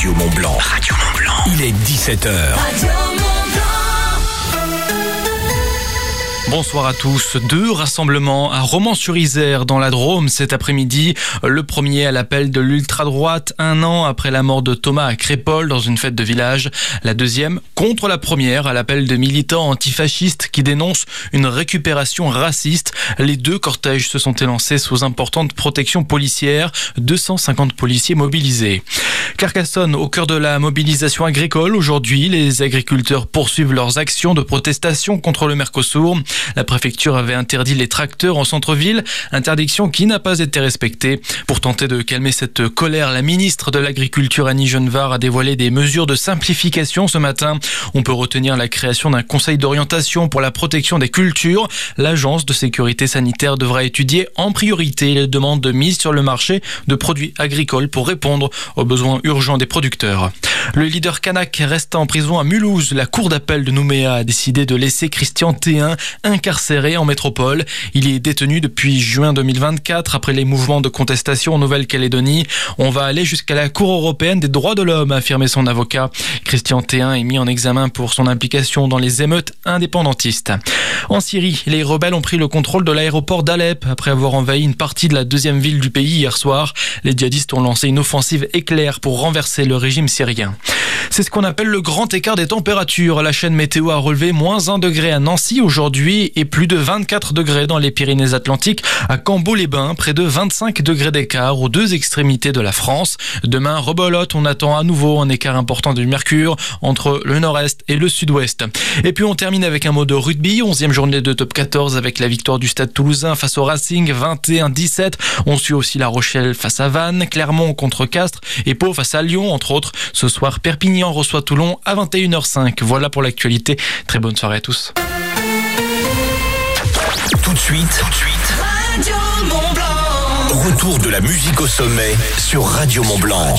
Radio Mont-Blanc. Radio Mont-Blanc. Il est 17h. Radio Mont-Blanc. Bonsoir à tous. 2 rassemblements à Romans-sur-Isère dans la Drôme cet après-midi. Le premier à l'appel de l'ultra-droite, 1 an après la mort de Thomas à Crépol dans une fête de village. La deuxième contre la première à l'appel de militants antifascistes qui dénoncent une récupération raciste. Les 2 cortèges se sont élancés sous importante protection policière. 250 policiers mobilisés. Carcassonne au cœur de la mobilisation agricole. Aujourd'hui, les agriculteurs poursuivent leurs actions de protestation contre le Mercosur. La préfecture avait interdit les tracteurs en centre-ville, interdiction qui n'a pas été respectée. Pour tenter de calmer cette colère, la ministre de l'Agriculture Annie Genevard a dévoilé des mesures de simplification ce matin. On peut retenir la création d'un conseil d'orientation pour la protection des cultures. L'agence de sécurité sanitaire devra étudier en priorité les demandes de mise sur le marché de produits agricoles pour répondre aux besoins urgents des producteurs. Le leader kanak reste en prison à Mulhouse. La cour d'appel de Nouméa a décidé de laisser Christian Théin incarcéré en métropole. Il est détenu depuis juin 2024 après les mouvements de contestation en Nouvelle-Calédonie. On va aller jusqu'à la Cour européenne des droits de l'homme, a affirmé son avocat. Christian Théin est mis en examen pour son implication dans les émeutes indépendantistes. En Syrie, les rebelles ont pris le contrôle de l'aéroport d'Alep après avoir envahi une partie de la deuxième ville du pays hier soir. Les djihadistes ont lancé une offensive éclair pour renverser le régime syrien. C'est ce qu'on appelle le grand écart des températures. La chaîne météo a relevé -1 degré à Nancy aujourd'hui et plus de 24 degrés dans les Pyrénées-Atlantiques, à Cambo-les-Bains, près de 25 degrés d'écart aux 2 extrémités de la France. Demain, rebelote, on attend à nouveau un écart important du mercure entre le nord-est et le sud-ouest. Et puis on termine avec un mot de rugby, 11e journée de top 14 avec la victoire du Stade Toulousain face au Racing, 21-17. On suit aussi La Rochelle face à Vannes, Clermont contre Castres et Pau face à Lyon, entre autres. Ce soir, Perpignan reçoit Toulon à 21h05. Voilà pour l'actualité. Très bonne soirée à tous. Tout de suite, Radio Mont-Blanc. retour de la musique au sommet sur Radio Mont-Blanc.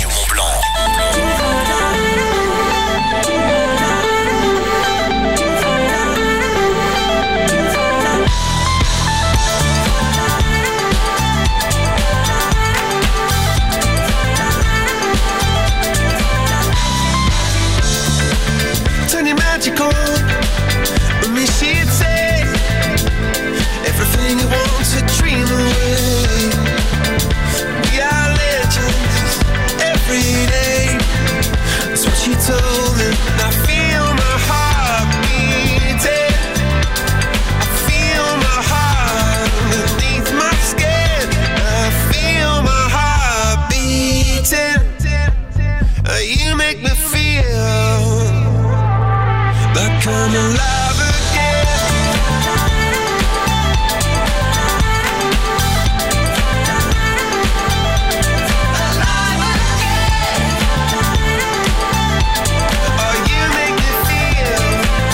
Turn it magical. With me she'd say everything you want to dream away. We are legends every day. That's what she told me. I feel my heart beating. I feel my heart underneath my skin. I feel my heart beating. You make me feel like I'm alive again. Alive again. Oh, you make me feel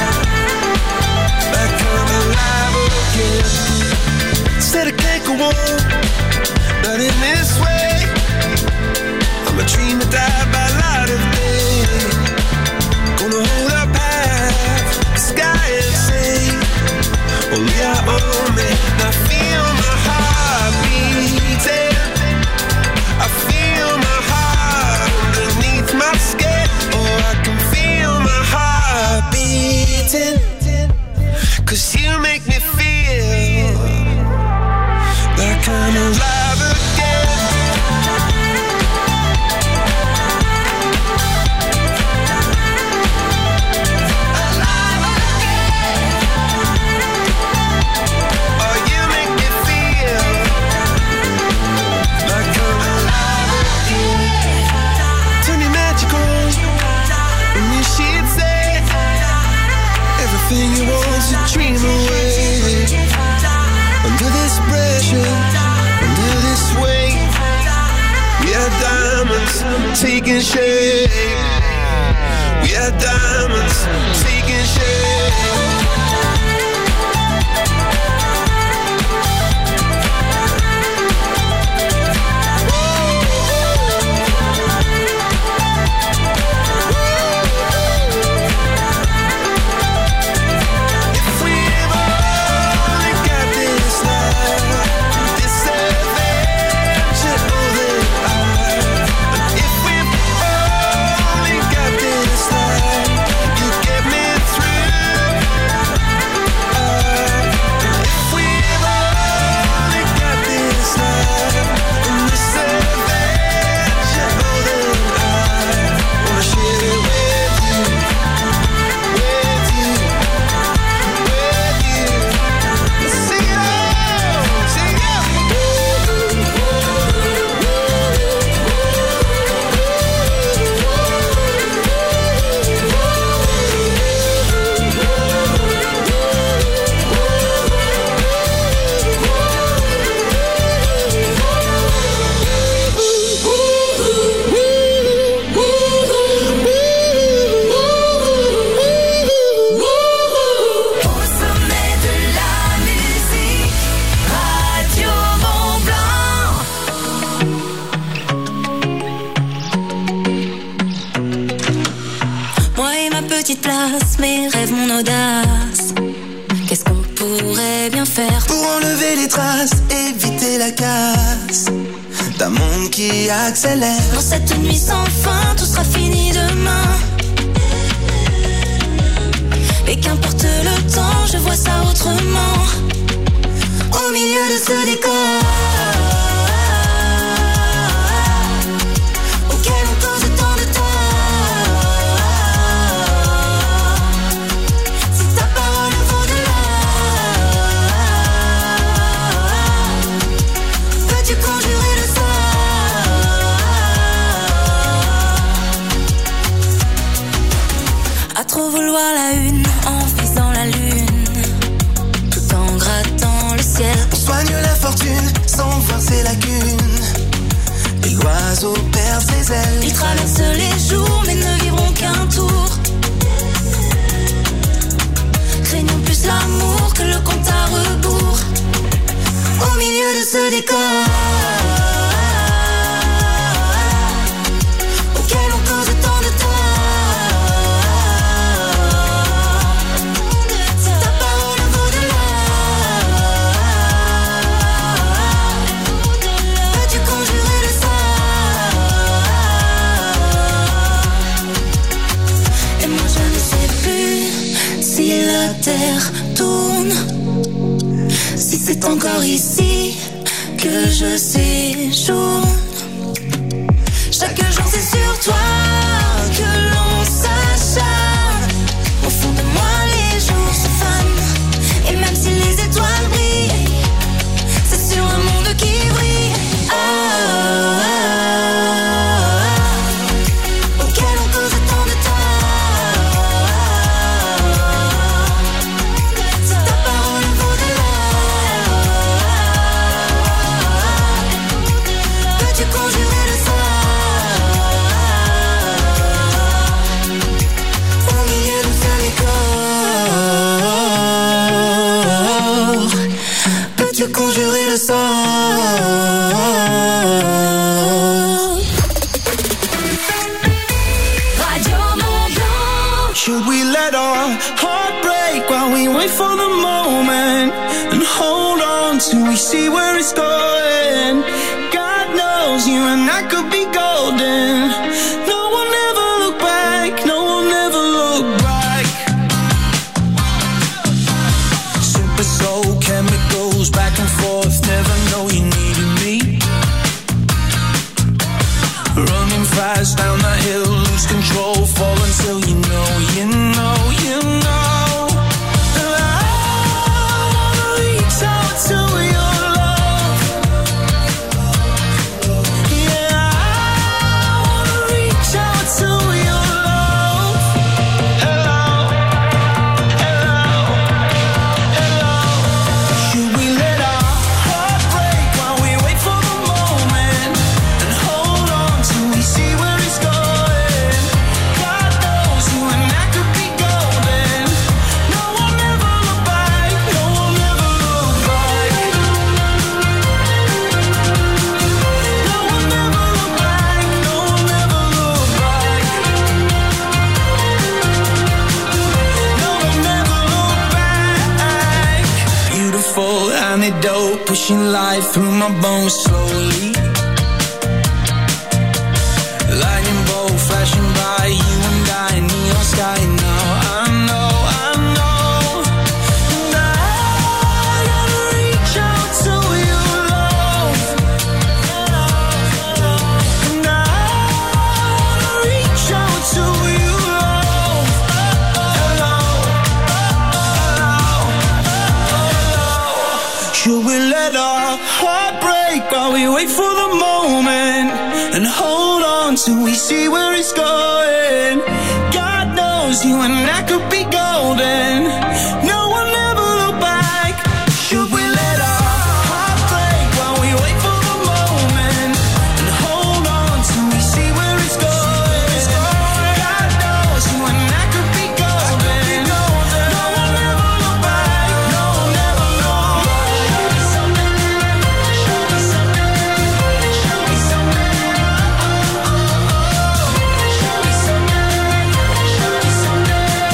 like I'm alive again. Said I can't go on, not in this way. I'm a dream that died by light of day. Gonna hold up half the sky and say, only I own me. I feel my heart beating. I feel my heart underneath my skin. Oh, I can feel my heart beating. 'Cause you make me feel like I'm alive again. Everything you want to dream away. Under this pressure, under this weight, we are diamonds taking shape. We are diamonds taking shape. petite place, mes rêves, mon audace. Qu'est-ce qu'on pourrait bien faire pour enlever les traces, éviter la casse d'un monde qui accélère. Dans cette nuit sans fin, tout sera fini demain. Et qu'importe le temps, je vois ça autrement. Au milieu de ce décor auquel on cause tant de temps. Si ta parole vaut de l'or, peux-tu conjurer le sort? À trop vouloir la une, en visant la lune, tout en grattant le ciel. On soigne la fortune sans voir ses lacunes. Et l'oiseau perd ses ailes. Ils traversent les jours mais ne vivront qu'un tour. Craignons plus l'amour que le compte à rebours. Au milieu de ce décor auquel on cause tant de temps. La terre tourne, si c'est encore ici que je séjourne. Chaque jour c'est sur toi que l'on s'acharne. Au fond de moi les jours se fanent, et même si les étoiles brillent, c'est sur un monde qui brille. Auquel on cause tant de temps. Conjurer le sort. Radio Mont-Blanc. Should we let our heart break while we wait for the moment and hold on till we see where it's going? God knows you and I could be golden. No one ever look back, no one ever look back. Super soul chemicals back and forth, never know you needed me. Running fast down the hill, lose control, fall until you know, you know, you know. And I wanna reach out to your love. Yeah, I wanna reach out to your love. Hello, hello, hello. Should we let our heart break while we wait for the moment and hold on till we see where it's going? God knows you and I could be golden. No one ever look back, no one ever look back. No one ever look back, no one ever look back. No one ever look back. Beautiful antidote, pushing life through my bones slowly. Lightning bolt flashing by, you and I, neon sky now. I know, I know. And I gotta reach out to your love. And I gotta reach out to your love. Hello, hello. Should we let our heart break while we wait for the moment and hold on till we see where it's going? God knows you and I could be golden. No one ever look back. Should we let our heart break while we wait for the moment and hold on till we see where it's going? God knows you and I could be golden. No one ever look back. No one ever look back. Show me something. Show me something. Show me something. Show me something.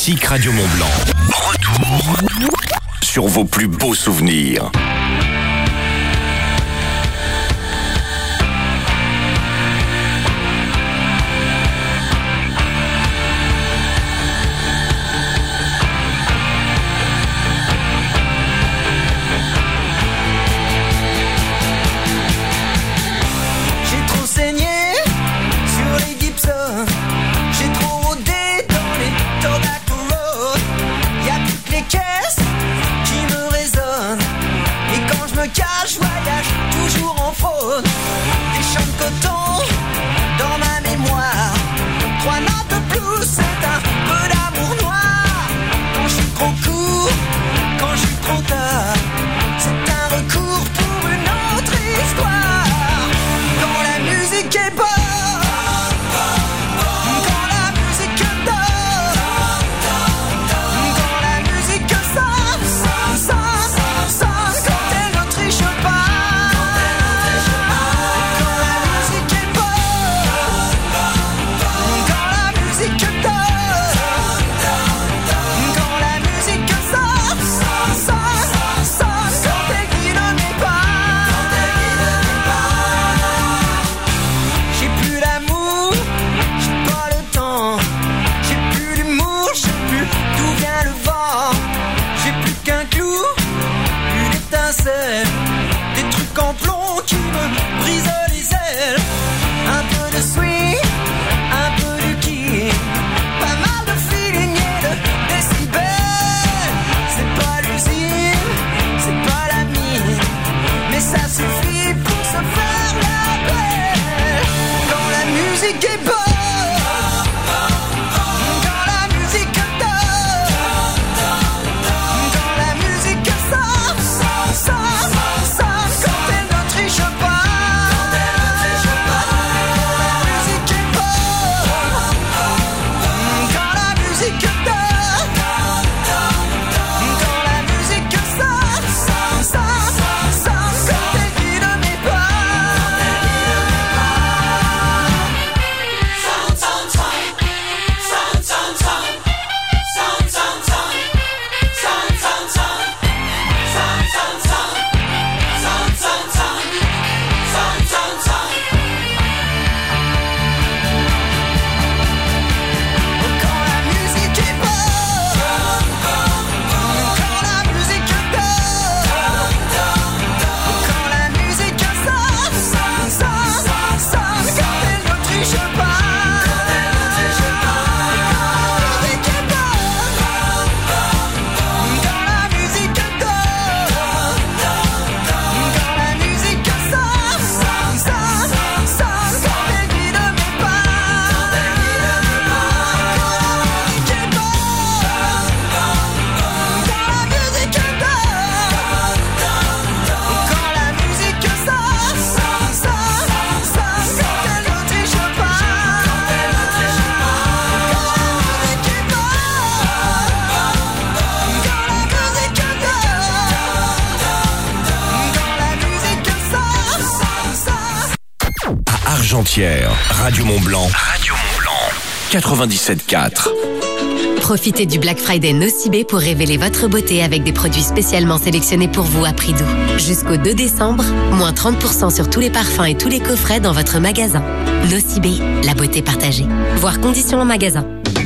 Classique Radio Mont-Blanc. Retour sur vos plus beaux souvenirs. Je voyage toujours en faune. Des champs de coton dans ma mémoire. 3 notes de blues, c'est un peu d'amour noir. Quand je suis trop court, quand je suis trop tard, c'est un recours pour une autre histoire. Quand la musique est bonne, quand la musique donne, quand la musique sonne, quand elle ne triche pas. Des trucs en plomb qui me brisent les ailes. Un peu de swing, un peu de kick, pas mal de feeling et de décibels. C'est pas l'usine, c'est pas la mine, mais ça suffit pour se faire la belle. Quand la musique est bonne, Argentière, Radio Mont-Blanc. Radio Mont-Blanc. 97.4. Profitez du Black Friday Nocibé pour révéler votre beauté avec des produits spécialement sélectionnés pour vous à prix doux. Jusqu'au 2 décembre, moins 30% sur tous les parfums et tous les coffrets dans votre magasin. Nocibé, la beauté partagée. Voir conditions en magasin.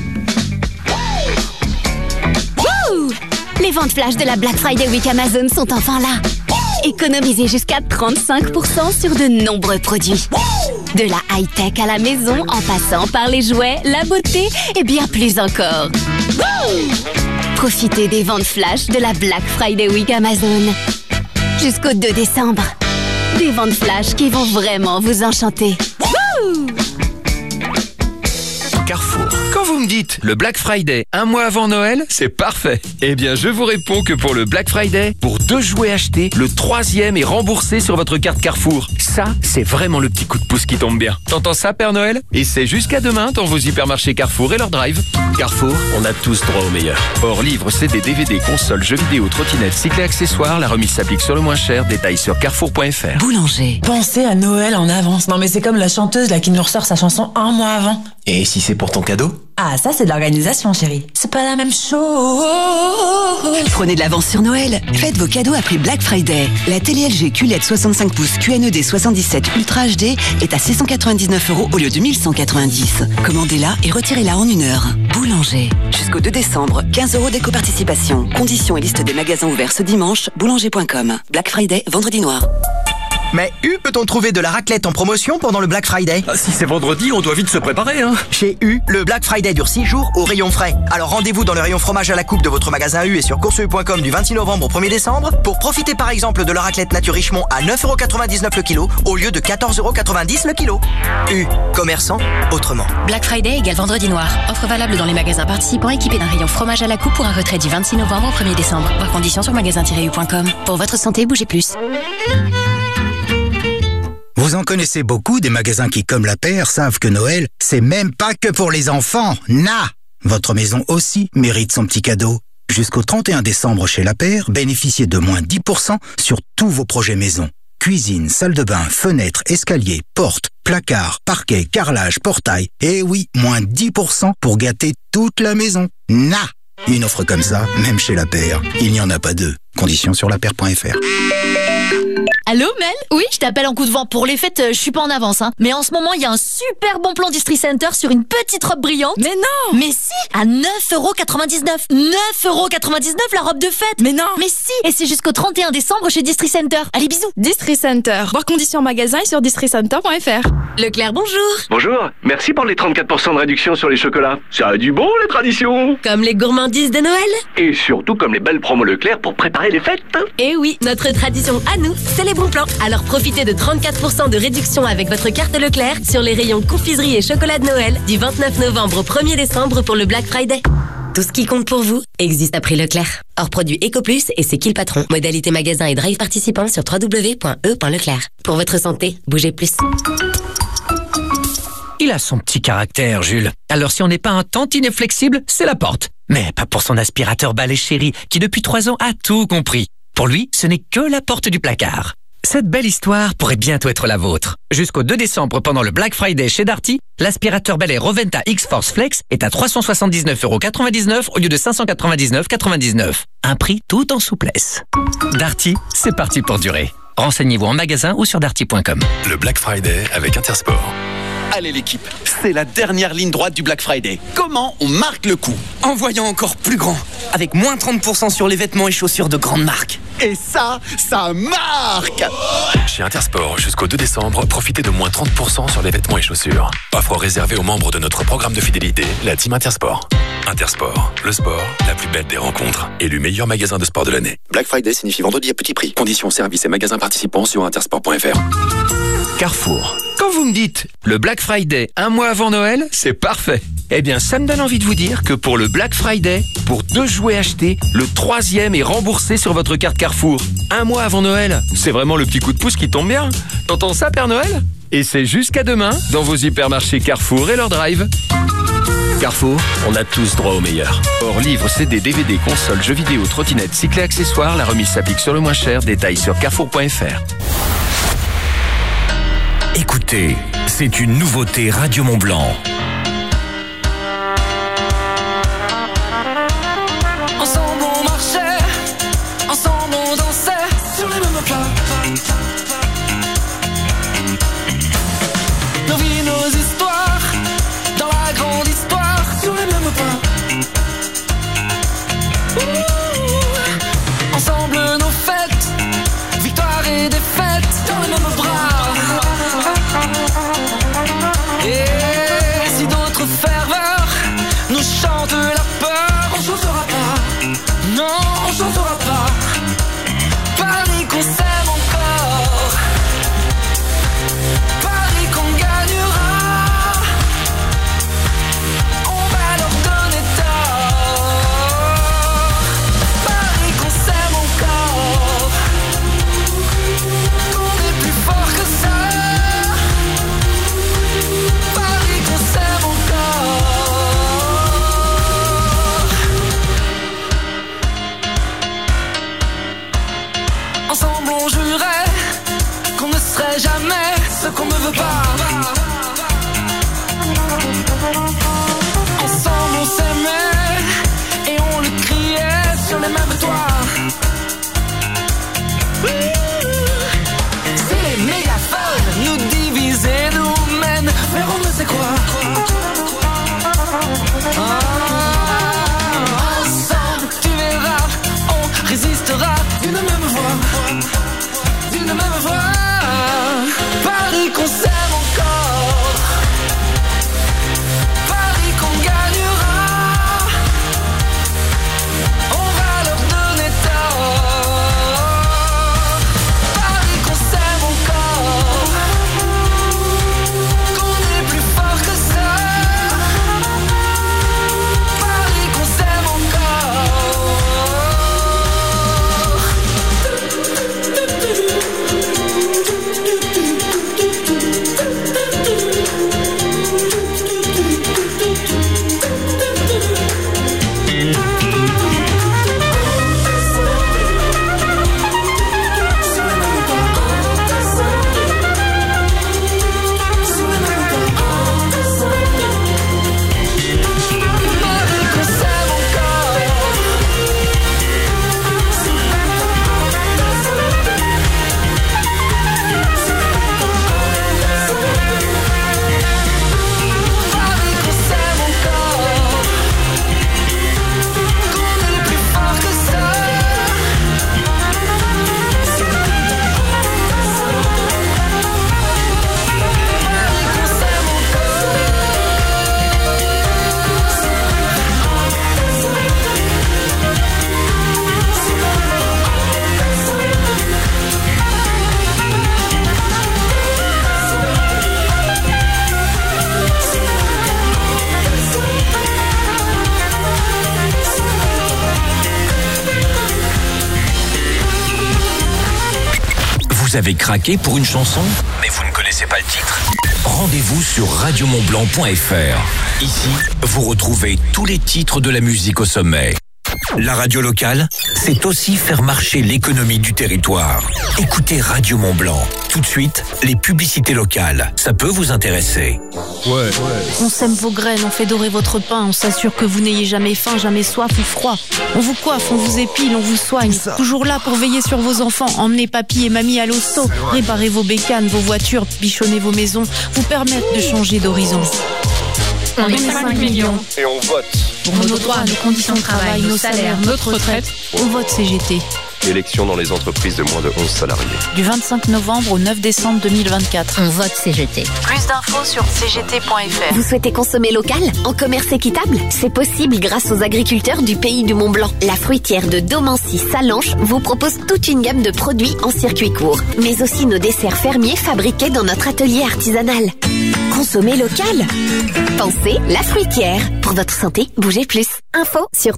Wouh! Les ventes flash de la Black Friday Week Amazon sont enfin là. Économisez jusqu'à 35% sur de nombreux produits. De la high-tech à la maison, en passant par les jouets, la beauté et bien plus encore. Profitez des ventes flash de la Black Friday Week Amazon. Jusqu'au 2 décembre. Des ventes flash qui vont vraiment vous enchanter. Carrefour. Quand vous me dites le Black Friday, un mois avant Noël, c'est parfait. Eh bien, je vous réponds que pour le Black Friday, pour 2 jouets achetés, le 3e est remboursé sur votre carte Carrefour. Ça, c'est vraiment le petit coup de pouce qui tombe bien. T'entends ça, Père Noël? Et c'est jusqu'à demain dans vos hypermarchés Carrefour et leur drive. Carrefour, on a tous droit au meilleur. Hors livres, CD, DVD, consoles, jeux vidéo, trottinettes, cycles et accessoires, la remise s'applique sur le moins cher. Détails sur carrefour.fr. Boulanger. Pensez à Noël en avance. Non mais c'est comme la chanteuse là qui nous ressort sa chanson un mois avant. Et si c'est pour ton cadeau? Ah, ça, c'est de l'organisation, chérie. C'est pas la même chose. Prenez de l'avance sur Noël. Faites vos cadeaux à prix Black Friday. La télé LG QLED 65 pouces QNED 77 Ultra HD est à 699 € au lieu de 1190. Commandez-la et retirez-la en 1 heure. Boulanger. Jusqu'au 2 décembre, 15 € d'éco-participation. Conditions et liste des magasins ouverts ce dimanche, boulanger.com. Black Friday, vendredi noir. Mais peut-on trouver de la raclette en promotion pendant le Black Friday? Si c'est vendredi, on doit vite se préparer, hein. Chez le Black Friday dure 6 jours au rayon frais. Alors rendez-vous dans le rayon fromage à la coupe de votre magasin et sur course.com du 26 novembre au 1er décembre pour profiter par exemple de la raclette nature Richemont à 9,99 € le kilo au lieu de 14,90 € le kilo. Commerçant autrement. Black Friday égale vendredi noir. Offre valable dans les magasins participants équipés d'un rayon fromage à la coupe pour un retrait du 26 novembre au 1er décembre. Voir conditions sur magasin-u.com. Pour votre santé, bougez plus. Vous en connaissez beaucoup des magasins qui, comme La Paire, savent que Noël, c'est même pas que pour les enfants. Votre maison aussi mérite son petit cadeau. Jusqu'au 31 décembre chez La Paire, bénéficiez de moins 10% sur tous vos projets maison. Cuisine, salle de bain, fenêtres, escaliers, portes, placards, parquet, carrelage, portail. Et oui, moins 10% pour gâter toute la maison. Une offre comme ça, même chez La Paire, il n'y en a pas deux. Conditions sur lapaire.fr. Allô Mel? Oui, je t'appelle en coup de vent. Pour les fêtes, je suis pas en avance, hein. Mais en ce moment, il y a un super bon plan Distri Center sur une petite robe brillante. Mais non! Mais si! À 9,99 €. 9,99 € la robe de fête! Mais non! Mais si! Et c'est jusqu'au 31 décembre chez Distri Center. Allez, bisous! Distri Center. Voir conditions en magasin et sur districenter.fr. Leclerc, bonjour! Bonjour, merci pour les 34% de réduction sur les chocolats. Ça a du bon, les traditions. Comme les gourmandises de Noël. Et surtout comme les belles promos Leclerc pour préparer les fêtes. Et oui, notre tradition à nous, c'est les bons plans. Alors profitez de 34% de réduction avec votre carte Leclerc sur les rayons confiserie et chocolat de Noël du 29 novembre au 1er décembre pour le Black Friday. Tout ce qui compte pour vous existe à prix Leclerc. Hors produit EcoPlus et c'est qui le patron? Modalité magasin et drive participant sur www.e.leclerc. Pour votre santé, bougez plus. Il a son petit caractère, Jules. Alors si on n'est pas un tantinet flexible, c'est la porte. Mais pas pour son aspirateur balai chéri, qui depuis 3 ans a tout compris. Pour lui, ce n'est que la porte du placard. Cette belle histoire pourrait bientôt être la vôtre. Jusqu'au 2 décembre, pendant le Black Friday chez Darty, l'aspirateur balai Roventa X-Force Flex est à 379,99 € au lieu de 599,99 €. Un prix tout en souplesse. Darty, c'est parti pour durer. Renseignez-vous en magasin ou sur darty.com. Le Black Friday avec Intersport. Allez l'équipe, c'est la dernière ligne droite du Black Friday. Comment on marque le coup? En voyant encore plus grand, avec moins 30% sur les vêtements et chaussures de grandes marques. Et ça marque! Chez Intersport, jusqu'au 2 décembre, profitez de moins 30% sur les vêtements et chaussures. Offre réservée aux membres de notre programme de fidélité, la Team Intersport. Intersport, le sport, la plus belle des rencontres. Élu meilleur magasin de sport de l'année. Black Friday signifie vendredi à petit prix. Conditions, services et magasins participants sur intersport.fr. Carrefour. Quand vous me dites le Black Friday un mois avant Noël, c'est parfait. Eh bien, ça me donne envie de vous dire que pour le Black Friday, pour 2 jouets achetés, le 3e est remboursé sur votre carte Carrefour. Un mois avant Noël, c'est vraiment le petit coup de pouce qui tombe bien. T'entends ça, Père Noël? Et c'est jusqu'à demain dans vos hypermarchés Carrefour et leur drive. Carrefour, on a tous droit au meilleur. Hors livres, CD, DVD, consoles, jeux vidéo, trottinettes, cycles et accessoires, la remise s'applique sur le moins cher. Détails sur carrefour.fr. Écoutez, c'est une nouveauté Radio Mont Blanc. Ensemble on marchait, ensemble on dansait sur les mêmes plats. Nos vies, nos histoires, dans la grande histoire, sur les mêmes pas. Ensemble nos fêtes, victoire et défaite, dans les mêmes bras. Et si d'autres ferveurs nous chantent la peur, on chantera pas. Non, on chantera pas. Paris qu'on s'aime encore. Paris qu'on gagnera. On va leur donner tort. Paris qu'on s'aime encore. Qu'on est plus fort que ça. Paris qu'on s'aime encore. Ensemble on jurait qu'on ne serait jamais ce qu'on ne veut pas. Ensemble Vous avez craqué pour une chanson, mais vous ne connaissez pas le titre? Rendez-vous sur radiomontblanc.fr. Ici, vous retrouvez tous les titres de la musique au sommet. La radio locale, c'est aussi faire marcher l'économie du territoire. Écoutez Radio Mont-Blanc. Tout de suite, les publicités locales. Ça peut vous intéresser. Ouais. On sème vos graines, on fait dorer votre pain, on s'assure que vous n'ayez jamais faim, jamais soif ou froid. On vous coiffe, on vous épile, on vous soigne. Toujours là pour veiller sur vos enfants. Emmenez papy et mamie à l'hosto. Réparez vos bécanes, vos voitures, bichonnez vos maisons. Vous permettre de changer d'horizon. On est 5 millions. Et on vote. Pour nos droits, nos conditions de travail, nos salaires, notre retraite, on vote CGT. Élection dans les entreprises de moins de 11 salariés. Du 25 novembre au 9 décembre 2024. On vote CGT. Plus d'infos sur cgt.fr. Vous souhaitez consommer local, en commerce équitable? C'est possible grâce aux agriculteurs du pays du Mont-Blanc. La fruitière de Domancy-Salanches vous propose toute une gamme de produits en circuit court, mais aussi nos desserts fermiers fabriqués dans notre atelier artisanal. Consommer local. Pensez La Fruitière. Pour votre santé, bougez plus. Info sur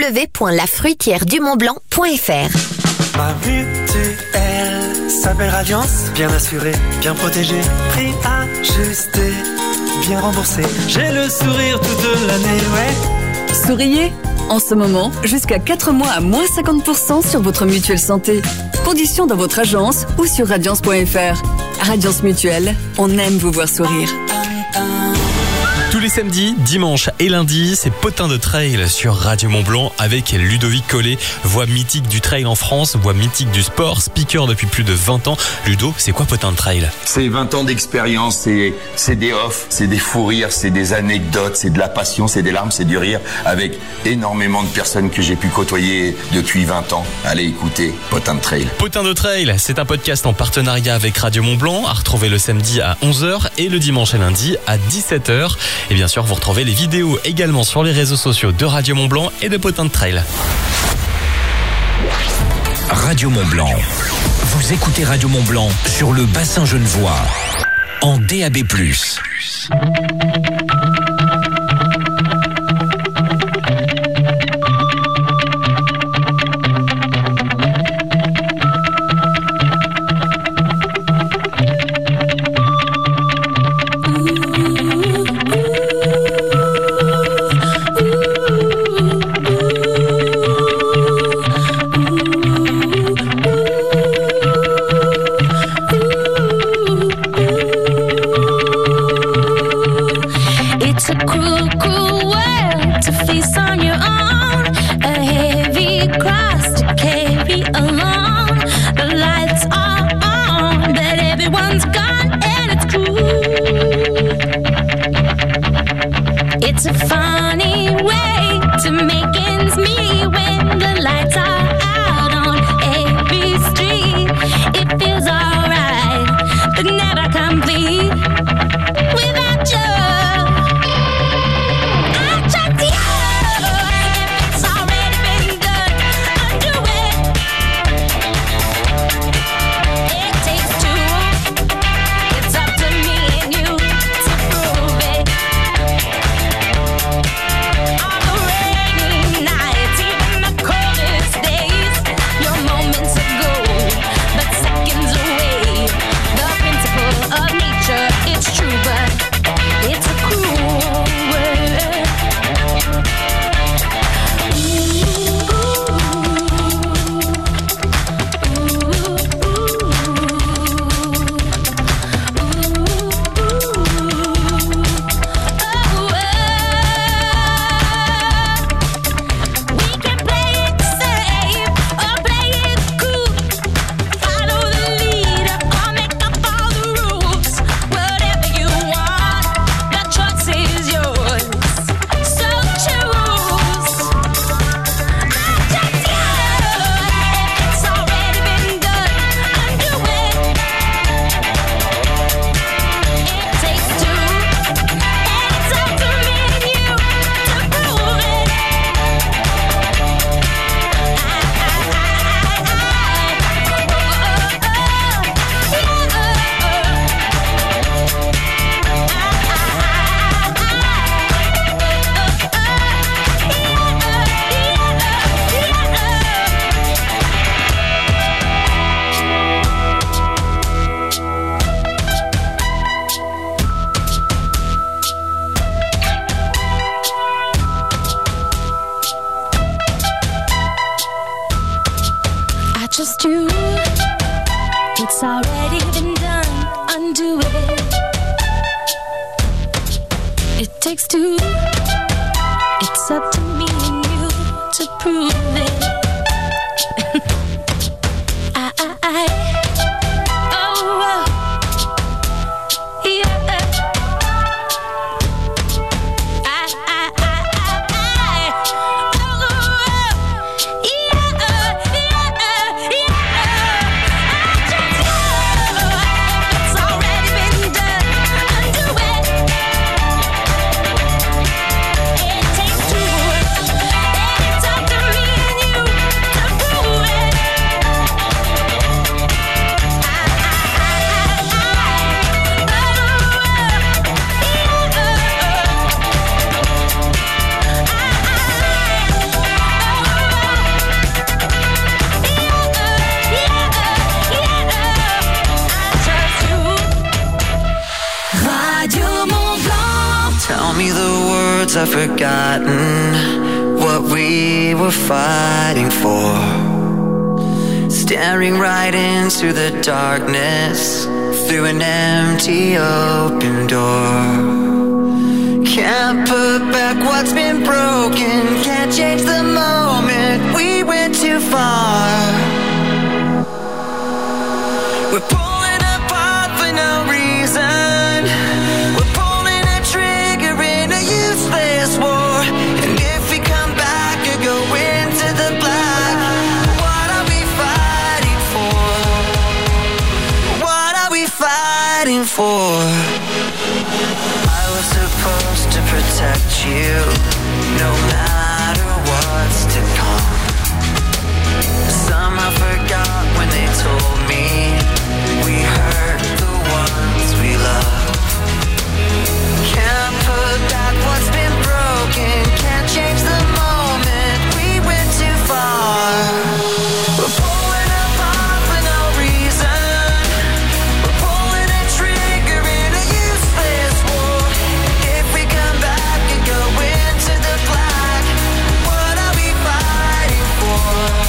www.lafruitièredumontblanc.fr. Ma mutuelle s'appelle Radiance, bien assurée, bien protégée, prix ajusté, bien remboursé. J'ai le sourire toute l'année, ouais. Souriez. En ce moment, jusqu'à 4 mois à moins 50% sur votre mutuelle santé. Conditions dans votre agence ou sur radiance.fr. Radiance Mutuelle, on aime vous voir sourire. Tous les samedis, dimanches et lundis, c'est Potin de Trail sur Radio Mont-Blanc avec Ludovic Collet, voix mythique du trail en France, voix mythique du sport, speaker depuis plus de 20 ans. Ludo, c'est quoi Potin de Trail? C'est 20 ans d'expérience, c'est des offs, c'est des fous rires, c'est des anecdotes, c'est de la passion, c'est des larmes, c'est du rire, avec énormément de personnes que j'ai pu côtoyer depuis 20 ans. Allez écoutez Potin de Trail. Potin de Trail, c'est un podcast en partenariat avec Radio Mont-Blanc, à retrouver le samedi à 11h et le dimanche et lundi à 17h. Et bien sûr, vous retrouvez les vidéos également sur les réseaux sociaux de Radio Mont-Blanc et de Potin de Trail. Radio Mont-Blanc. Vous écoutez Radio Mont-Blanc sur le bassin genevois en DAB+. It's It's already been done, undo it. It takes two. It's up to me and you to prove it. I've forgotten what we were fighting for. Staring right into the darkness through an empty open door. Can't put back what's been broken. Can't change the moment we went too far. We're pulling apart for no reason. We're pulling a trigger in a useless war. And if we come back or go into the black, what are we fighting for? What are we fighting for? I was supposed to protect you, no matter what's to come. Somehow forgot when they told me we hurt the ones we love. Can't put back what's been broken. Can't change the moment we went too far. We're pulling apart for no reason. We're pulling a trigger in a useless war. If we come back and go into the black, what are we fighting for?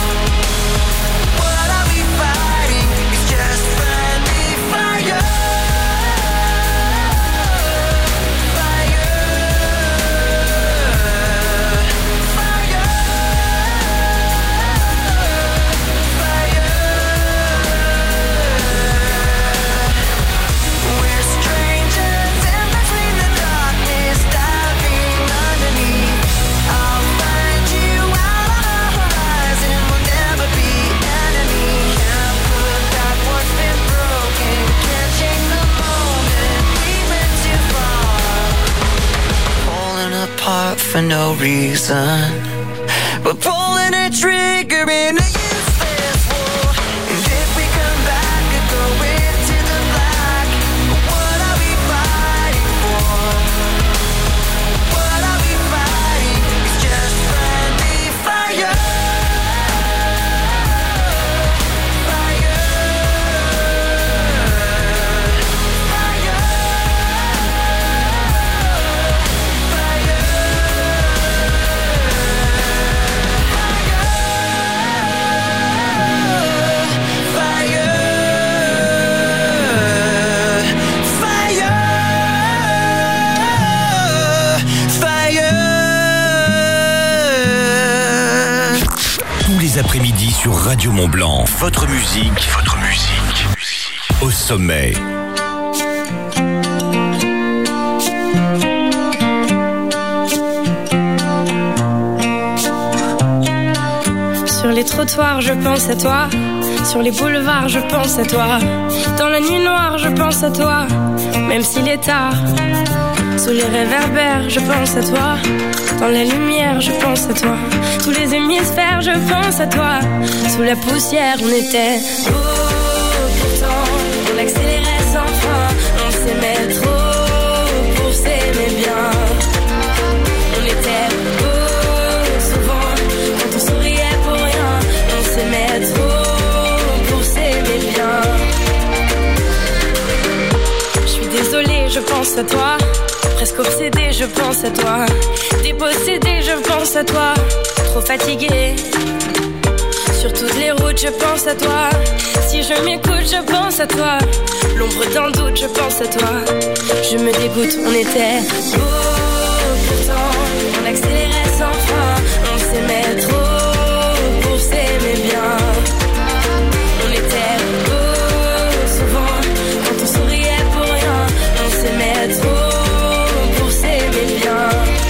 What are we fighting? It's just friendly fire. We're strangers in between the darkness, diving underneath. I'll find you out on the horizon. We'll never be enemies. Can't put back what's been broken. Can't change the moment we went too far. Pulling apart for no reason. We're pulling a trigger in a useless war. And if we come back and go into the black, what are we fighting for? What are we fighting? It's just friendly fire. Tous les après-midi sur Radio Mont-Blanc, votre musique au sommet. Sur les trottoirs, je pense à toi. Sur les boulevards, je pense à toi. Dans la nuit noire, je pense à toi. Même s'il est tard. Sous les réverbères, je pense à toi. Dans la lumière, je pense à toi. Tous les hémisphères, je pense à toi. Sous la poussière, on était pourtant, on accélérait sans fin. On s'aimait trop pour s'aimer bien. On était souvent, quand on souriait pour rien. On s'aimait trop pour s'aimer bien. Je suis désolée, je pense à toi. Presque obsédée, je pense à toi. Dépossédée, je pense à toi. Trop fatiguée. Sur toutes les routes, je pense à toi. Si je m'écoute, je pense à toi. L'ombre d'un doute, je pense à toi. Je me dégoûte, on était beaux pourtant. On accélérait sans frein. On s'aimait trop pour s'aimer bien. On était beaux souvent quand on souriait pour rien. On s'aimait trop pour s'aimer bien.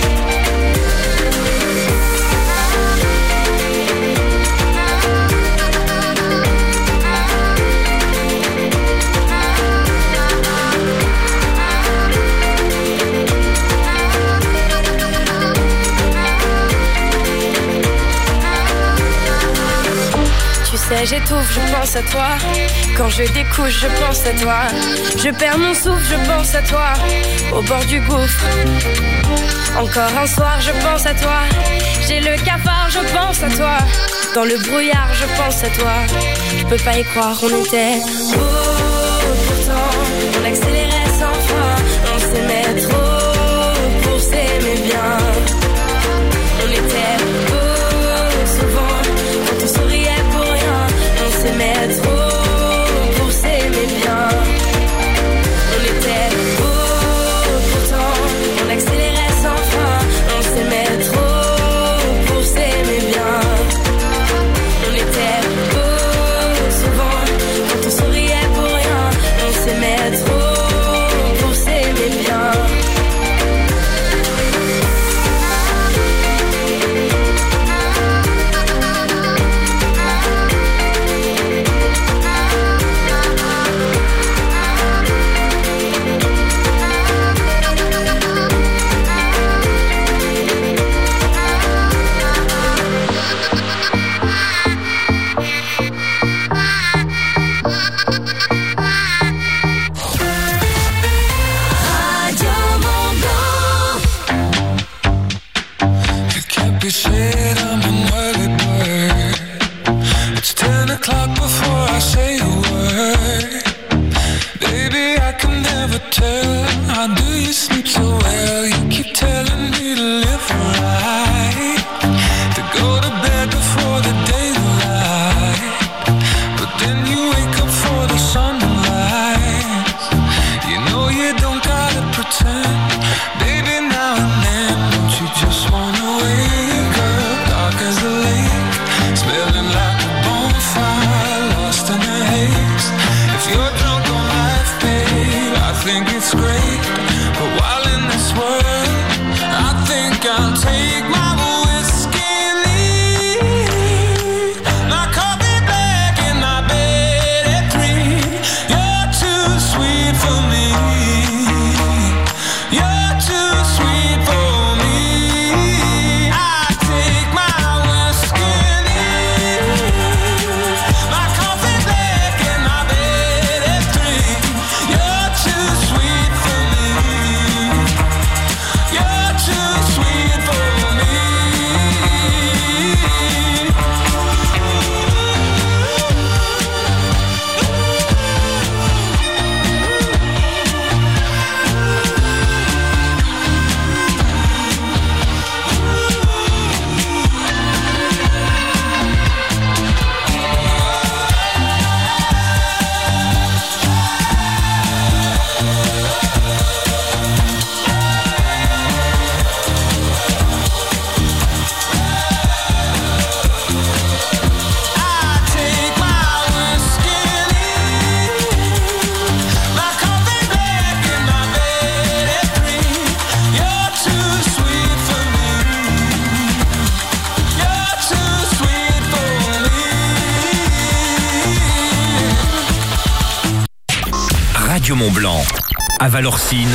J'étouffe, je pense à toi. Quand je découche, je pense à toi. Je perds mon souffle, je pense à toi. Au bord du gouffre. Encore un soir, je pense à toi. J'ai le cafard, je pense à toi. Dans le brouillard, je pense à toi. Je peux pas y croire, on était beaux pourtant. On accélérait sans frein. On s'aimait trop pour s'aimer bien. On était beaux souvent quand on souriait. On s'aimait trop pour s'aimer bien. On était beaux pourtant. On accélérait sans frein. On s'aimait trop pour s'aimer bien. On était beaux souvent quand on souriait pour rien. On s'aimait trop pour s'aimer bien. Radio Mont-Blanc, à Valorcine,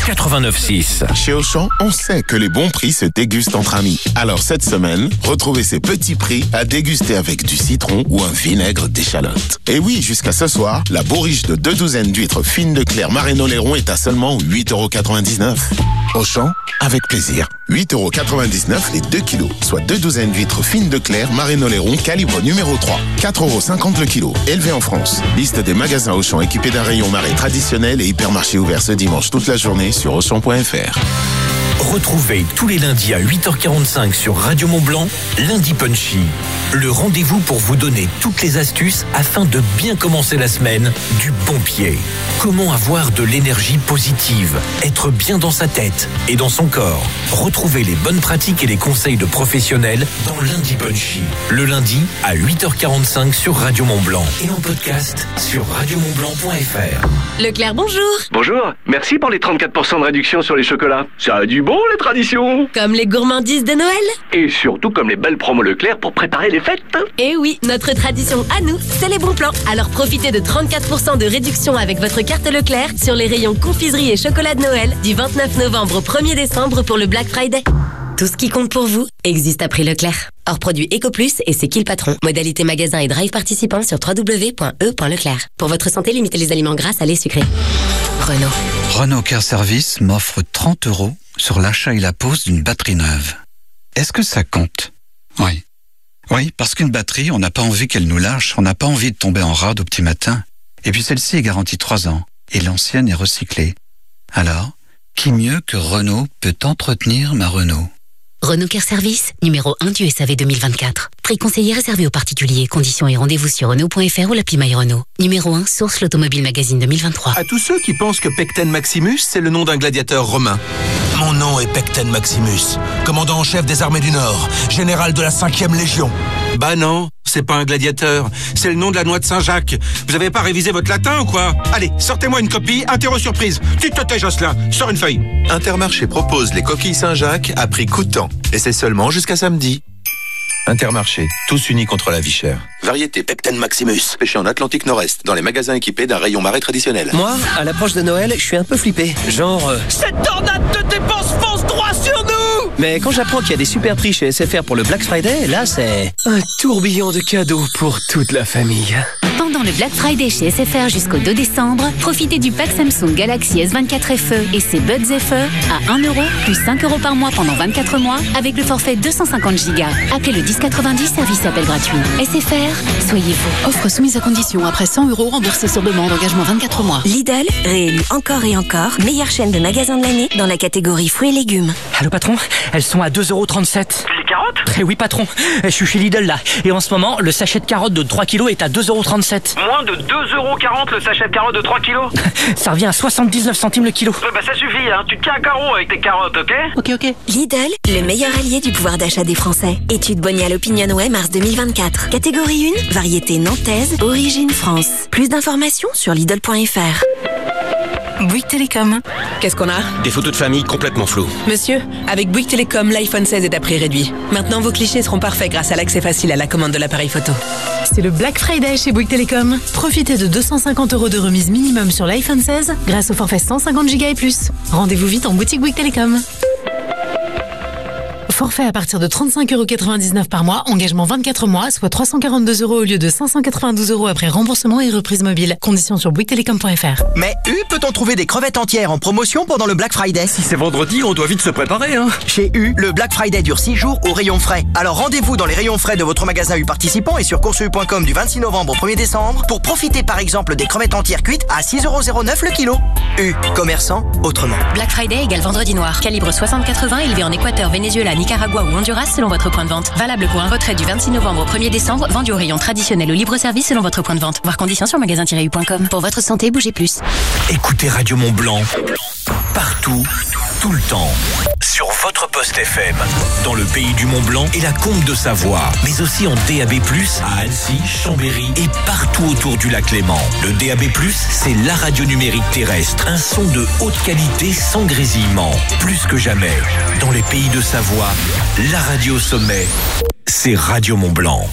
89.6. Chez Auchan, on sait que les bons prix se dégustent entre amis. Alors cette semaine, retrouvez ces petits prix à déguster avec du citron ou un vinaigre d'échalote. Et oui, jusqu'à ce soir, la bourriche de 2 douzaines d'huîtres fines de Clair Marraine-Oléron est à seulement 8,99 €. Auchan, avec plaisir. 8,99 € les 2 kilos, soit 2 douzaines d'huîtres fines de Clair Marraine-Oléron calibre numéro 3. 4,50 € le kilo, élevé en France. Liste des magasins Auchan équipés d'un rayon marée traditionnel et hypermarché ouvert ce dimanche toute la journée sur Auchan.fr. Retrouvez tous les lundis à 8h45 sur Radio Mont-Blanc, Lundi Punchy. Le rendez-vous pour vous donner toutes les astuces afin de bien commencer la semaine du bon pied. Comment avoir de l'énergie positive, être bien dans sa tête et dans son corps. Retrouvez les bonnes pratiques et les conseils de professionnels dans Lundi Punchy. Le lundi à 8h45 sur Radio Mont-Blanc et en podcast sur radiomontblanc.fr. Leclerc, bonjour. Bonjour, merci pour les 34% de réduction sur les chocolats. Ça a du bon, les traditions. Comme les gourmandises de Noël. Et surtout comme les belles promos Leclerc pour préparer les fêtes. Et oui, notre tradition à nous, c'est les bons plans. Alors profitez de 34% de réduction avec votre carte Leclerc sur les rayons confiserie et chocolat de Noël du 29 novembre au 1er décembre pour le Black Friday. Tout ce qui compte pour vous existe à prix Leclerc. Hors produit EcoPlus et c'est qui le patron. Modalité magasin et drive participant sur www.e.leclerc. Pour votre santé, limitez les aliments gras, salés, sucrés. Renault. Renault Car Service m'offre 30 € sur l'achat et la pose d'une batterie neuve. Est-ce que ça compte? Oui. Oui, parce qu'une batterie, on n'a pas envie qu'elle nous lâche, on n'a pas envie de tomber en rade au petit matin. Et puis celle-ci est garantie 3 ans, et l'ancienne est recyclée. Alors, qui mieux que Renault peut entretenir ma Renault? Renault Car Service, numéro 1 du SAV 2024. Prix conseillé réservé aux particuliers. Conditions et rendez-vous sur Renault.fr ou l'appli My Renault. Numéro 1, source l'Automobile Magazine 2023. À tous ceux qui pensent que Pecten Maximus, c'est le nom d'un gladiateur romain. Mon nom est Pecten Maximus, commandant en chef des armées du Nord, général de la 5e Légion. Bah non, c'est pas un gladiateur, c'est le nom de la noix de Saint-Jacques. Vous avez pas révisé votre latin ou quoi? Allez, sortez-moi une copie, interro surprise. Tu te tais, Jocelyn, sors une feuille. Intermarché propose les coquilles Saint-Jacques à prix coûtant. Et c'est seulement jusqu'à samedi. Intermarché, tous unis contre la vie chère. Variété Pecten Maximus, pêché en Atlantique Nord-Est, dans les magasins équipés d'un rayon marais traditionnel. Moi, à l'approche de Noël, je suis un peu flippé. Genre... Cette tornade de dépenses fonce droit sur nous! Mais quand j'apprends qu'il y a des super prix chez SFR pour le Black Friday, là c'est... un tourbillon de cadeaux pour toute la famille. Pendant le Black Friday chez SFR jusqu'au 2 décembre, profitez du pack Samsung Galaxy S24 FE et ses Buds FE à 1 € plus 5 € par mois pendant 24 mois avec le forfait 250 Go. Appelez le 1090, service appel gratuit. SFR, soyez vous. Offre soumise à condition après 100 € remboursés sur demande, engagement 24 mois. Lidl, réélu encore et encore, meilleure chaîne de magasins de l'année dans la catégorie fruits et légumes. Allô patron, elles sont à 2,37 €. Les carottes? Eh oui patron, je suis chez Lidl là. Et en ce moment, le sachet de carottes de 3 kg est à 2,37 €. Moins de 2,40 € le sachet de carottes de 3 kilos. Ça revient à 79 centimes le kilo. Bah ça suffit, hein. Tu te tiens un carreau avec tes carottes, ok? Ok. Lidl, le meilleur allié du pouvoir d'achat des Français. Étude Bonial Opinionway mars 2024. Catégorie 1, variété nantaise, origine France. Plus d'informations sur Lidl.fr. Bouygues Télécom. Qu'est-ce qu'on a? Des photos de famille complètement floues. Monsieur, avec Bouygues Télécom, l'iPhone 16 est à prix réduit. Maintenant, vos clichés seront parfaits grâce à l'accès facile à la commande de l'appareil photo. C'est le Black Friday chez Bouygues Télécom. Profitez de 250 € de remise minimum sur l'iPhone 16 grâce au forfait 150 Go et plus. Rendez-vous vite en boutique Bouygues Télécom. Forfait à partir de 35,99 € par mois, engagement 24 mois, soit 342 € au lieu de 592 € après remboursement et reprise mobile. Conditions sur bouyguestelecom.fr. Mais peut-on trouver des crevettes entières en promotion pendant le Black Friday? Si c'est vendredi, on doit vite se préparer, hein. Chez le Black Friday dure 6 jours au rayon frais. Alors rendez-vous dans les rayons frais de votre magasin participant et sur course.com du 26 novembre au 1er décembre pour profiter par exemple des crevettes entières cuites à 6,09 € le kilo. Commerçant autrement. Black Friday égale vendredi noir. Calibre 60-80 élevé en Équateur, Venezuela, Nicaragua ou Honduras selon votre point de vente. Valable pour un retrait du 26 novembre au 1er décembre, vendu au rayon traditionnel au libre-service selon votre point de vente. Voir conditions sur magasin-u.com. Pour votre santé, bougez plus. Écoutez Radio Mont-Blanc partout, tout le temps. Sur votre poste FM, dans le pays du Mont-Blanc et la Combe de Savoie, mais aussi en DAB+, à Annecy, Chambéry et partout autour du lac Léman. Le DAB+, c'est la radio numérique terrestre. Un son de haute qualité sans grésillement. Plus que jamais, dans les pays de Savoie, la radio sommet, c'est Radio Mont-Blanc.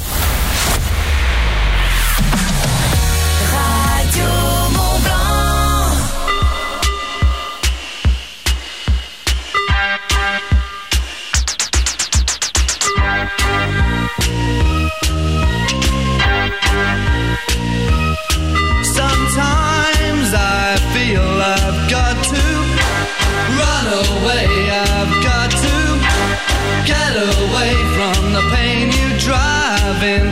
Get away from the pain you drive in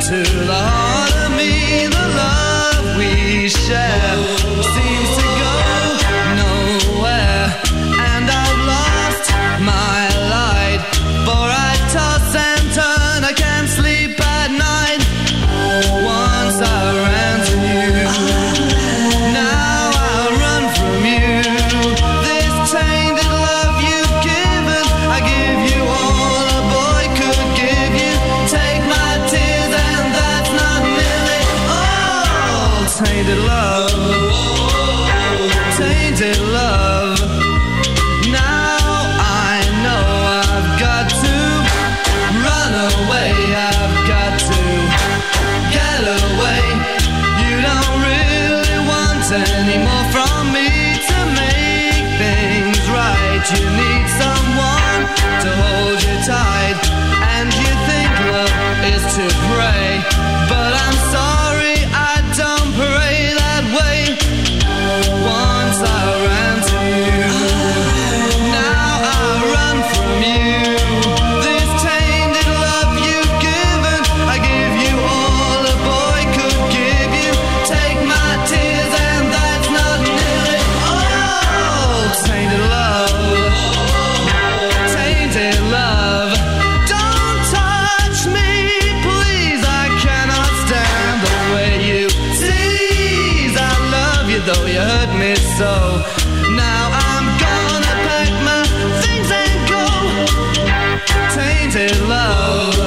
tainted love. Now I know I've got to run away, I've got to get away. You don't really want any more from me to make things right. You need someone to hold you tight, and you think love is to pray, but I'm sorry, I don't pray that way. Once I ran to you, now I run from you. This tainted love you've given, I give you all a boy could give you. Take my tears and that's not nearly all. Tainted love, tainted love. Don't touch me, please, I cannot stand the way you tease. I love you though you hurt me so. Now I'm gonna pack my things and go. Tainted love,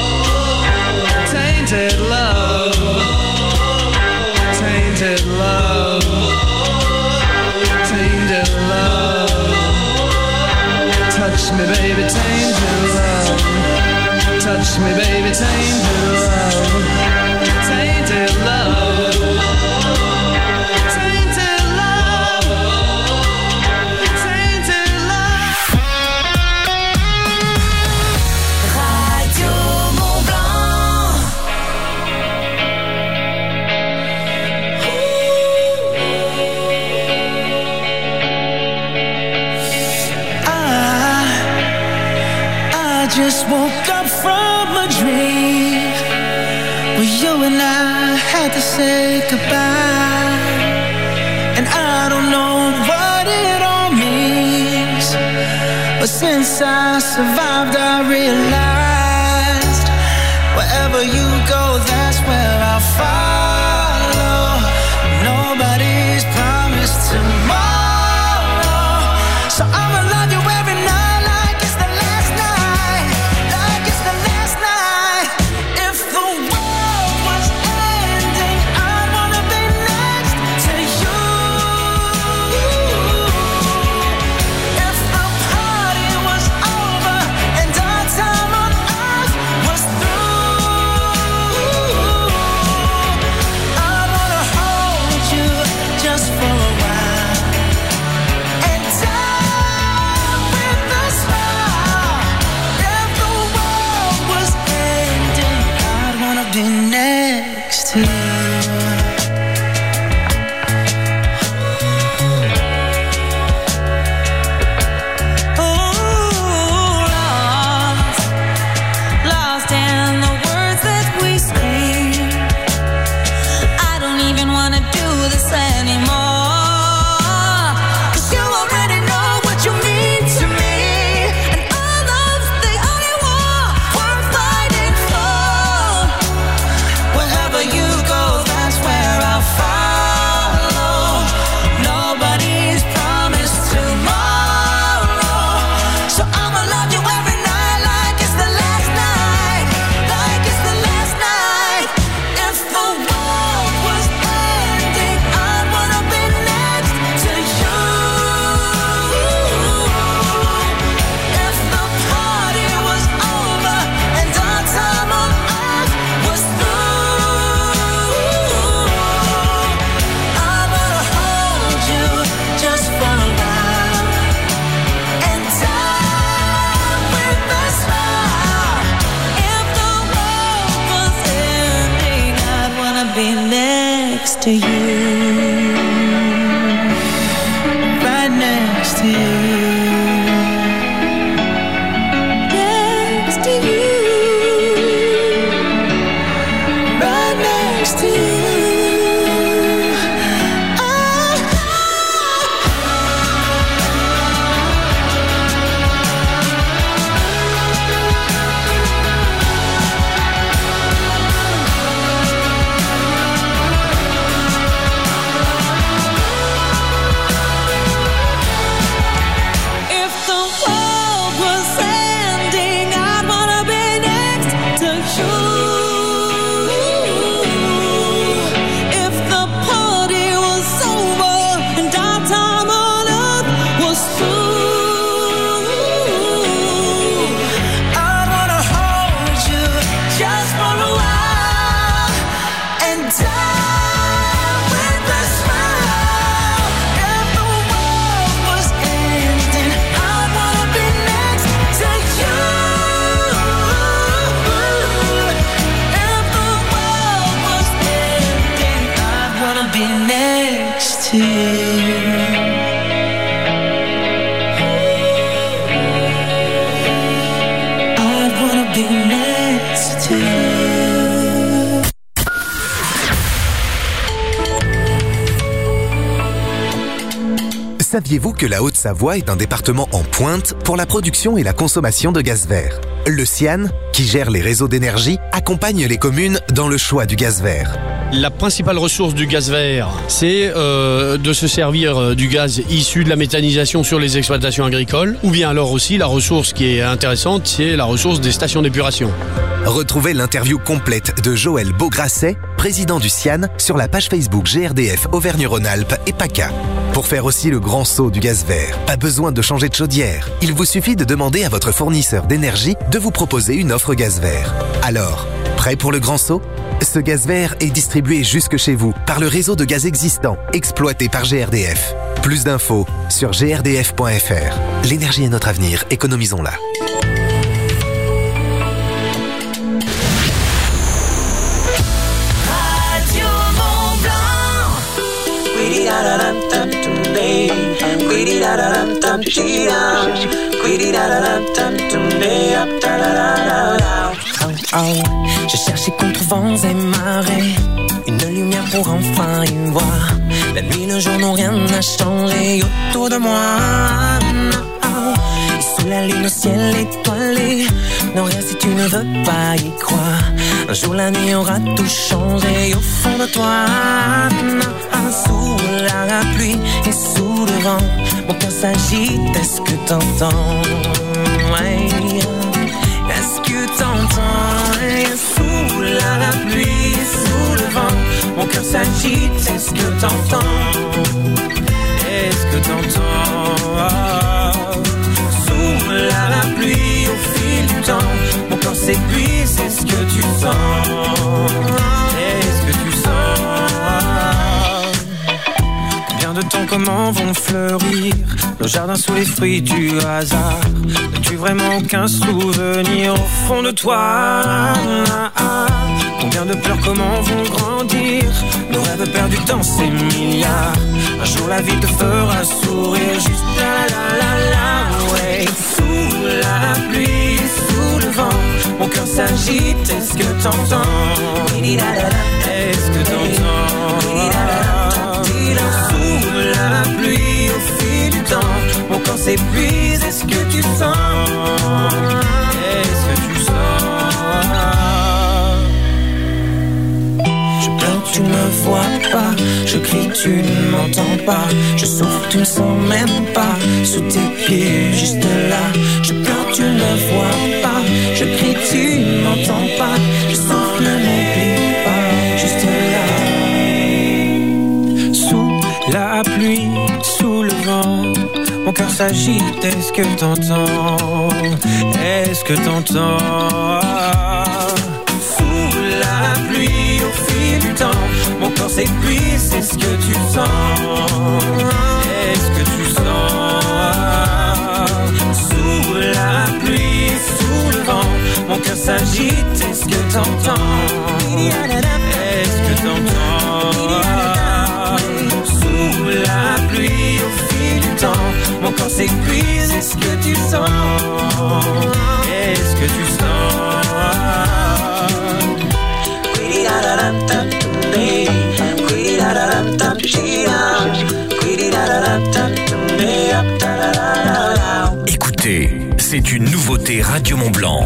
tainted love, tainted love, tainted love. Touch me baby, tainted love. Touch me baby, tainted love. Tainted love. Tainted love. Tainted love. Radio Mont Blanc. I just woke up from a dream where you and I had to say goodbye, and I don't know what it all means, but since I survived I realized wherever you go that's where I'll follow. Nobody's promised tomorrow, so I'ma love you every night like it's the last night, like it's the last night. If the world was ending, I'd wanna be next to you. If the party was over and our time on earth was through, I'd wanna hold you just for a while and die with a smile. If the world was ending, I'd wanna be next to you. Lost in the words that we speak. I don't even wanna do this anymore, 'cause you already know what you mean to me, and all love's the only war worth fighting for. Wherever you go, that's where I'll follow. Nobody's promised tomorrow, so I'ma love you every night like it's the last night, like it's the last night. If the world was ending, I'd wanna be next to you. If the party was over and our time on earth was through, I wanna hold you just for a while and die with a smile. If the world was ending, I'd wanna be next to you, right next to you, next to you, right next to you. be next to you. Saviez-vous que la Haute-Savoie est un département en pointe pour la production et la consommation de gaz vert? Le CIAN, qui gère les réseaux d'énergie, accompagne les communes dans le choix du gaz vert. La principale ressource du gaz vert, c'est de se servir du gaz issu de la méthanisation sur les exploitations agricoles, ou bien alors aussi la ressource qui est intéressante, c'est la ressource des stations d'épuration. Retrouvez l'interview complète de Joël Beaugrasset, président du CIAN, sur la page Facebook GRDF Auvergne-Rhône-Alpes et PACA. Pour faire aussi le grand saut du gaz vert, pas besoin de changer de chaudière. Il vous suffit de demander à votre fournisseur d'énergie de vous proposer une offre gaz vert. Alors, prêt pour le grand saut ? Ce gaz vert est distribué jusque chez vous par le réseau de gaz existant, exploité par GRDF. Plus d'infos sur grdf.fr. L'énergie est notre avenir, économisons-la. J'ai cherché contre vents et marées une lumière pour enfin y voir. La nuit, le jour n'ont rien à changer autour de moi. Et sous la lune, au ciel étoilé, non rien si tu ne veux pas y croire. Un jour la nuit aura tout changé au fond de toi. Sous la pluie et sous le vent, mon cœur s'agite, est-ce que t'entends? Ouais. Est-ce que t'entends? Sous la pluie, sous le vent, mon cœur s'agite, est-ce que t'entends? Est-ce que t'entends? Sous la pluie, au fil du temps, mon corps s'épuise, est-ce que tu sens? Est-ce que tu sens? Combien de temps, comment vont fleurir nos jardins sous les fruits du hasard? N'as-tu vraiment aucun souvenir au fond de toi? Combien de pleurs, comment vont grandir nos rêves perdus dans ces milliards? Un jour la vie te fera sourire, juste la ouais. Sous la pluie, sous le vent, mon cœur s'agite, est-ce que t'entends? Est-ce que t'entends? Sous la pluie, au fil du temps, mon corps s'épuise, est-ce que tu sens? Est-ce que tu sens? Je pleure, tu ne vois pas, je crie, tu ne m'entends pas, je souffre, tu ne sens même pas, sous tes pieds, juste là. Je pleure, tu ne vois pas, je crie, tu ne m'entends pas, je souffre, ne m'oublie pas, juste là. Sous la pluie, sous le vent, mon cœur s'agite, est-ce que t'entends? Est-ce que t'entends? Sous la pluie, au fil du temps, mon corps s'épuise, est-ce que tu sens? Est-ce que tu sens? Sous la pluie, sous le vent, mon cœur s'agite, est-ce que t'entends? Est-ce que t'entends? Sous la pluie, au fil du temps, mon corps s'épuise, est-ce que tu sens? Est-ce que tu sens? Écoutez, c'est une nouveauté Radio Mont Blanc.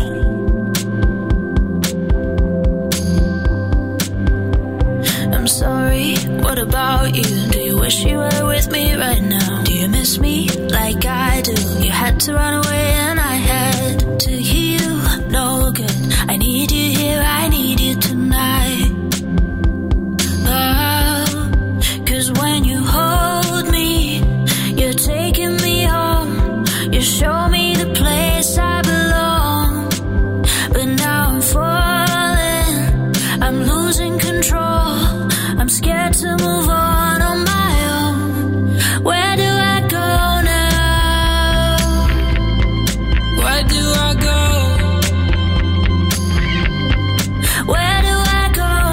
I'm sorry, what about you? Do you wish you were with me right now? Do you miss me like I do? You had to run away and I had to heal. No good, I need you here, I need you tonight. Oh, 'cause when you hold me, you're taking me home. You show me the place I belong. But now I'm falling, I'm losing control. I'm scared to move on my own. Where do I go now? Where do I go? Where do I go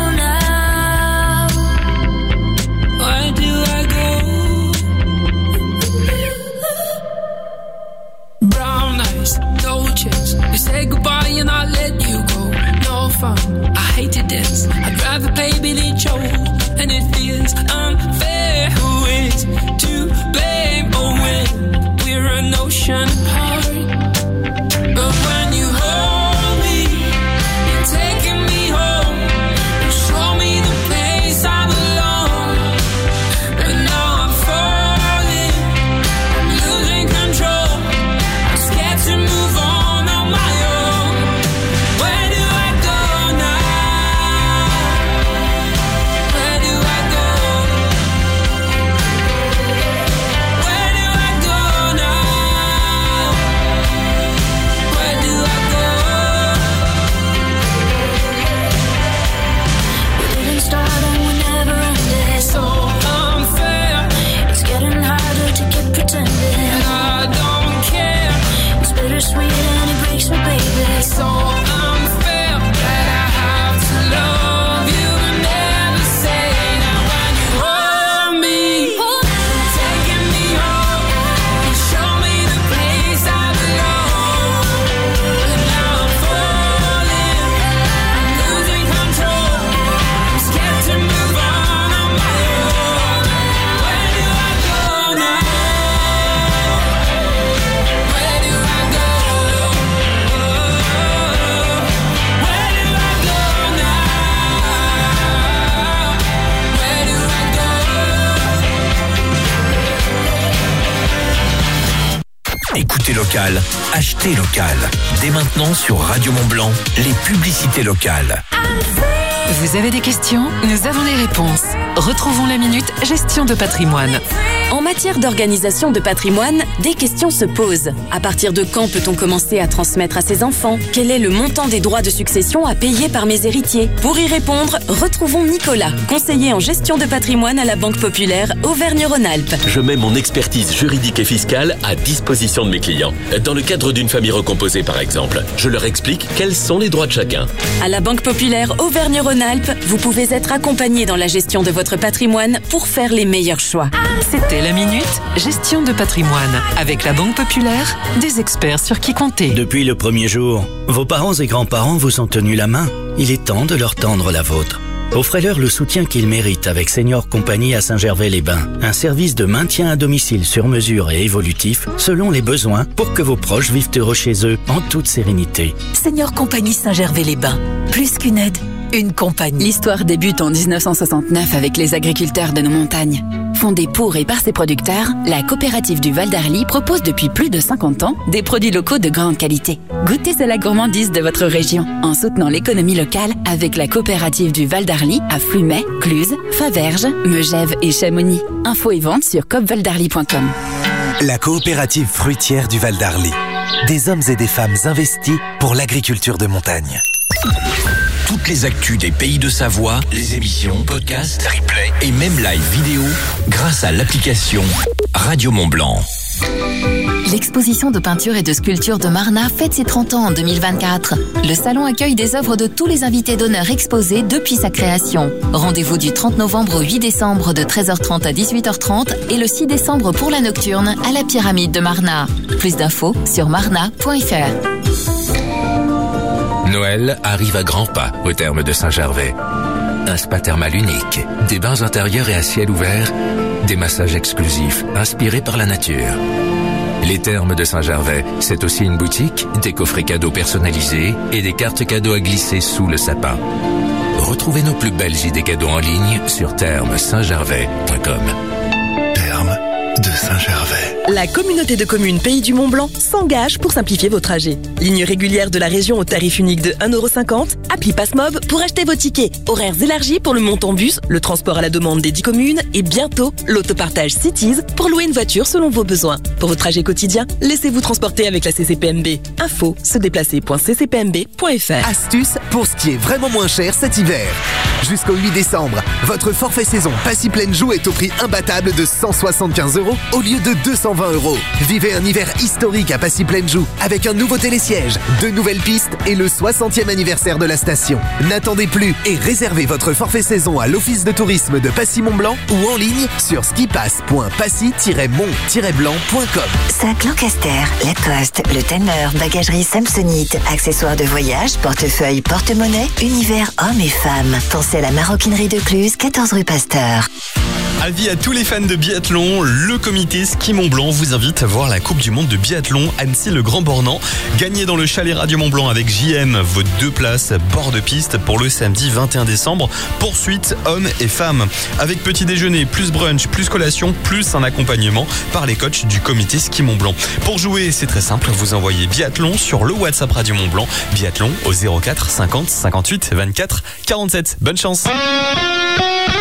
Écoutez local, achetez local. Dès maintenant sur Radio Mont-Blanc, les publicités locales. Vous avez des questions? Nous avons les réponses. Retrouvons la minute gestion de patrimoine. En matière d'organisation de patrimoine, des questions se posent. À partir de quand peut-on commencer à transmettre à ses enfants? Quel est le montant des droits de succession à payer par mes héritiers? Pour y répondre, retrouvons Nicolas, conseiller en gestion de patrimoine à la Banque Populaire Auvergne-Rhône-Alpes. Je mets mon expertise juridique et fiscale à disposition de mes clients. Dans le cadre d'une famille recomposée, par exemple, je leur explique quels sont les droits de chacun. À la Banque Populaire Auvergne-Rhône-Alpes, vous pouvez être accompagné dans la gestion de votre patrimoine pour faire les meilleurs choix. C'était la minute gestion de patrimoine. Avec la Banque Populaire, des experts sur qui compter. Depuis le premier jour, vos parents et grands-parents vous ont tenu la main. Il est temps de leur tendre la vôtre. Offrez-leur le soutien qu'ils méritent avec Senior Compagnie à Saint-Gervais-les-Bains. Un service de maintien à domicile sur mesure et évolutif selon les besoins pour que vos proches vivent heureux chez eux en toute sérénité. Senior Compagnie Saint-Gervais-les-Bains. Plus qu'une aide, une compagnie. L'histoire débute en 1969 avec les agriculteurs de nos montagnes. Fondée pour et par ses producteurs, la coopérative du Val d'Arly propose depuis plus de 50 ans des produits locaux de grande qualité. Goûtez à la gourmandise de votre région en soutenant l'économie locale avec la coopérative du Val d'Arly à Flumet, Cluse, Faverges, Megève et Chamonix. Infos et ventes sur coopvaldarly.com. La coopérative fruitière du Val d'Arly. Des hommes et des femmes investis pour l'agriculture de montagne. Toutes les actus des pays de Savoie, les émissions, podcasts, replays et même live vidéo grâce à l'application Radio Mont-Blanc. L'exposition de peinture et de sculpture de Marna fête ses 30 ans en 2024. Le salon accueille des œuvres de tous les invités d'honneur exposés depuis sa création. Rendez-vous du 30 novembre au 8 décembre de 13h30 à 18h30 et le 6 décembre pour la nocturne à la pyramide de Marna. Plus d'infos sur marna.fr. Noël arrive à grands pas au terme de Saint-Gervais. Un spa thermal unique, des bains intérieurs et à ciel ouvert, des massages exclusifs inspirés par la nature. Les Thermes de Saint-Gervais, c'est aussi une boutique, des coffrets cadeaux personnalisés et des cartes cadeaux à glisser sous le sapin. Retrouvez nos plus belles idées cadeaux en ligne sur thermesaintgervais.com. Thermes de Saint-Gervais. La communauté de communes Pays du Mont-Blanc s'engage pour simplifier vos trajets. Ligne régulière de la région au tarif unique de 1,50 €, appli Passmob pour acheter vos tickets, horaires élargis pour le montant bus, le transport à la demande des 10 communes et bientôt l'autopartage Cities pour louer une voiture selon vos besoins. Pour vos trajets quotidiens, laissez-vous transporter avec la CCPMB. Info, sedéplacer.ccpmb.fr. Astuce pour ce qui est vraiment moins cher cet hiver. Jusqu'au 8 décembre, votre forfait saison Passy Pleine Joue est au prix imbattable de 175 € au lieu de 220 €. Vivez un hiver historique à Passy Pleine Joue avec un nouveau télésiège, 2 nouvelles pistes et le 60e anniversaire de la station. N'attendez plus et réservez votre forfait saison à l'Office de tourisme de Passy-Mont-Blanc ou en ligne sur skipass.passy-mont-blanc.com. Sac Lancaster, Lacoste, Le Teneur, Bagagerie Samsonite, accessoires de voyage, portefeuille, porte-monnaie, univers hommes et femmes. Pensez à la maroquinerie de Cluse, 14 rue Pasteur. Avis à tous les fans de biathlon, le comité Ski Mont-Blanc vous invite à voir la Coupe du Monde de biathlon Annecy-le-Grand-Bornand. Gagnez dans le chalet Radio Mont-Blanc avec JM vos 2 places bord de piste pour le samedi 21 décembre. Poursuite hommes et femmes. Avec petit déjeuner, plus brunch, plus collation, plus un accompagnement par les coachs du comité Ski Mont-Blanc. Pour jouer, c'est très simple, vous envoyez biathlon sur le WhatsApp Radio Mont-Blanc. Biathlon au 04 50 58 24 47. Bonne chance.